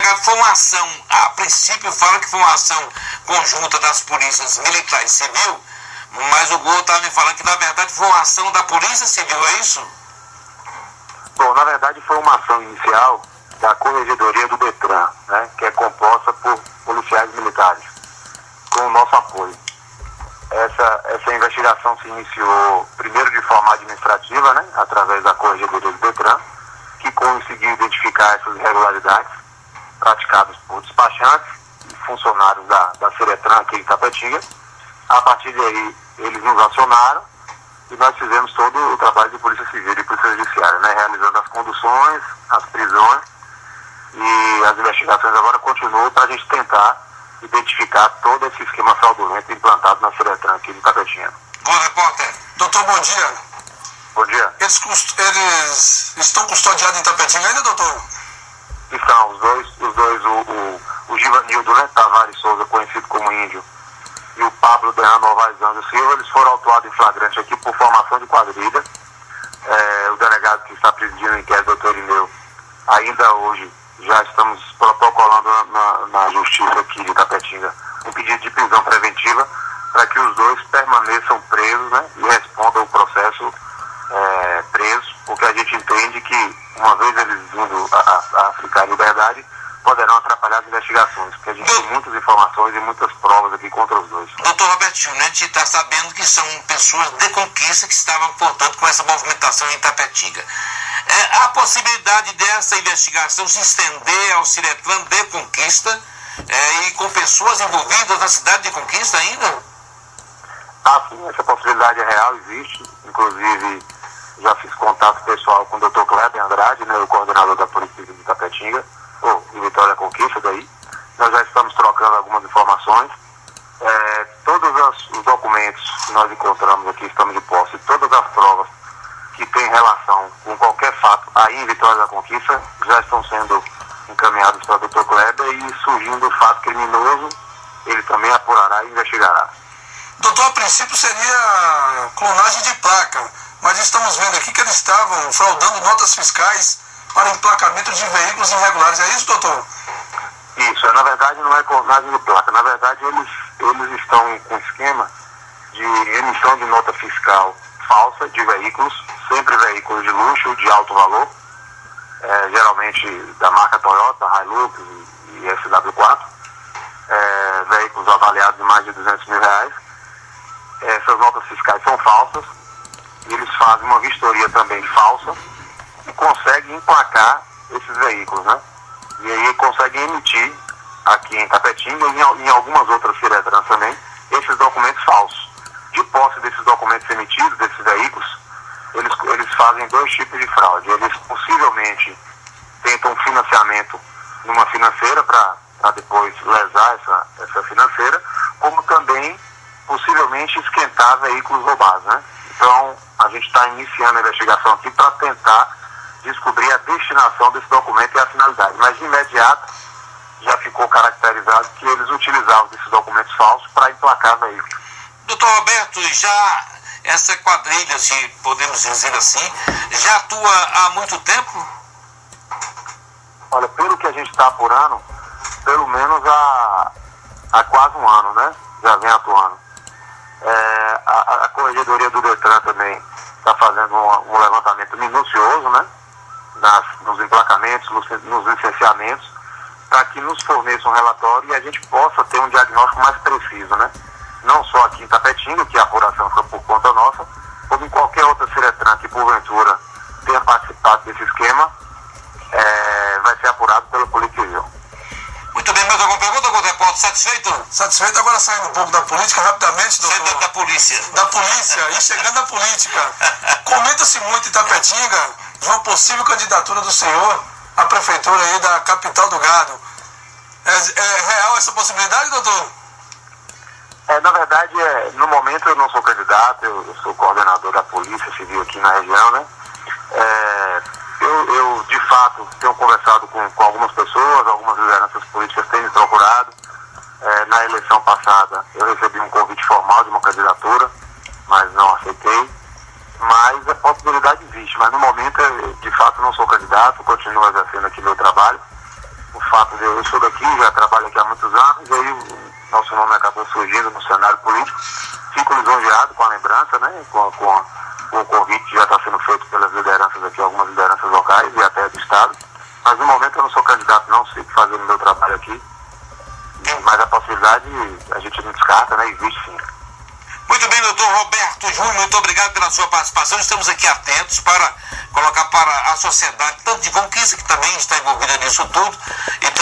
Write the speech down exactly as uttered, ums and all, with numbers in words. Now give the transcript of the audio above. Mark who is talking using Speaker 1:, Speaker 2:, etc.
Speaker 1: delegado, foi uma ação, a princípio fala que foi uma ação conjunta das polícias militar e civil, mas o Gol estava me falando que na verdade foi uma ação da Polícia Civil, é isso?
Speaker 2: Bom, na verdade foi uma ação inicial da Corregedoria do Detran, né, que é composta por policiais militares, com o nosso apoio. Essa, essa investigação se iniciou primeiro de forma administrativa, né, através da Corregedoria do Detran, que conseguiu identificar essas irregularidades praticadas por despachantes e funcionários da, da Seretran aqui em Itapetinga. A partir daí, eles nos acionaram e nós fizemos todo o trabalho de Polícia Civil e Polícia Judiciária, né, realizando as conduções, as prisões, e as investigações agora continuam para a gente tentar identificar todo esse esquema fraudulento implantado na Seretran aqui em Itapetinga.
Speaker 1: Bom, repórter.
Speaker 3: Doutor, bom dia.
Speaker 2: Bom dia.
Speaker 3: Eles, cust... Eles estão custodiados em Itapetinga ainda, doutor?
Speaker 2: Estão, os dois, os dois, o, o, o Givanildo, né, Tavares Souza, conhecido como Índio, e o Pablo Dean Novaes Anjos Silva, eles foram autuados em flagrante aqui por formação de quadrilha. É, o delegado que está presidindo o inquérito, doutor Ineu, ainda hoje já estamos protocolando na, na justiça aqui de Itapetinga um pedido de prisão preventiva para que os dois permaneçam presos, né, e respondam o processo é, presos, porque a gente entende que uma vez eles vindo a, a, a ficar em liberdade, poderão atrapalhar as investigações, porque a gente tem muitas informações e muitas provas aqui contra os dois.
Speaker 1: Doutor Robertinho, né, a gente está sabendo que são pessoas de Conquista que estavam, portanto, com essa movimentação em Itapetinga. É, há possibilidade dessa investigação se estender ao Seretran de Conquista é, e com pessoas envolvidas na cidade de Conquista ainda?
Speaker 2: Ah, sim, essa possibilidade é real, existe. Inclusive, já fiz contato pessoal com o doutor Kleber Andrade, né, o coordenador da Polícia de Itapetinga, ou de Vitória Conquista daí. Nós já estamos trocando algumas informações. É, todos as, os documentos que nós encontramos aqui, estamos de posse, todas as provas que têm relação com qualquer fato aí em Vitória da Conquista já estão sendo encaminhados para o doutor Kleber, e surgindo o fato criminoso, ele também apurará e investigará.
Speaker 3: Doutor, a princípio seria clonagem de placa, mas estamos vendo aqui que eles estavam fraudando notas fiscais para emplacamento de veículos irregulares. É isso, doutor?
Speaker 2: Isso, na verdade não é clonagem de placa. Na verdade eles, eles estão com esquema de emissão de nota fiscal falsa de veículos, sempre veículos de luxo, de alto valor, é, geralmente da marca Toyota, Hilux e, e S W quatro, é, veículos avaliados em mais de duzentos mil reais. Essas notas fiscais são falsas, e eles fazem uma vistoria também falsa e conseguem emplacar esses veículos, né? E aí conseguem emitir aqui em Itapetinga e em, em algumas outras Seretrans também esses documentos falsos. De posse desses documentos emitidos, desses veículos, eles, eles fazem dois tipos de fraude. Eles possivelmente tentam financiamento numa financeira para depois lesar essa, essa financeira, como também possivelmente esquentar veículos roubados, né? Então, a gente está iniciando a investigação aqui para tentar descobrir a destinação desse documento e a finalidade. Mas, de imediato, já ficou caracterizado que eles utilizavam esses documentos falsos para emplacar veículos.
Speaker 1: Doutor Roberto, já essa quadrilha, se podemos dizer assim, já atua há muito tempo?
Speaker 2: Olha, pelo que a gente está apurando, pelo menos há, há quase um ano, né? Já vem atuando. É, a, a Corregedoria do Detran também está fazendo um, um levantamento minucioso, né, nas, nos emplacamentos, nos, nos licenciamentos, para que nos forneça um relatório e a gente possa ter um diagnóstico mais preciso, né? Não só aqui em Itapetinga, que a apuração foi por conta nossa, como em qualquer outra Seretran que porventura tenha participado desse esquema, é, vai ser apurado pela Polícia Civil.
Speaker 1: Muito bem, mais alguma pergunta, algum repórter? Satisfeito?
Speaker 3: Satisfeito. Agora saindo um pouco da política, rapidamente, doutor.
Speaker 1: Saindo da polícia.
Speaker 3: Da polícia e chegando à política. Comenta-se muito em Itapetinga de uma possível candidatura do senhor à prefeitura aí da capital do gado. É, é real essa possibilidade, doutor?
Speaker 2: É, na verdade, é, no momento eu não sou candidato, eu, eu sou coordenador da Polícia Civil aqui na região, né? É, eu, eu, de fato, tenho conversado com, com algumas pessoas, algumas lideranças políticas têm me procurado. É, na eleição passada, eu recebi um convite formal de uma candidatura, mas não aceitei. Mas a possibilidade existe, mas no momento, eu, de fato, não sou candidato, continuo exercendo aqui meu trabalho. O fato fato de eu, eu sou daqui, já trabalho aqui há muitos anos, e aí o nosso nome acabou surgindo no cenário político. Fico lisonjeado com a lembrança, né, com, com, com o convite que já está sendo feito pelas lideranças aqui, algumas lideranças locais e até do Estado. Mas no momento eu não sou candidato, não, sei fazer o meu trabalho aqui. Mas a possibilidade a gente não descarta, né, existe sim.
Speaker 1: Muito bem, doutor Roberto Júnior, muito obrigado pela sua participação. Estamos aqui atentos para colocar para a sociedade tanto de Conquista, que também está envolvida nisso tudo, e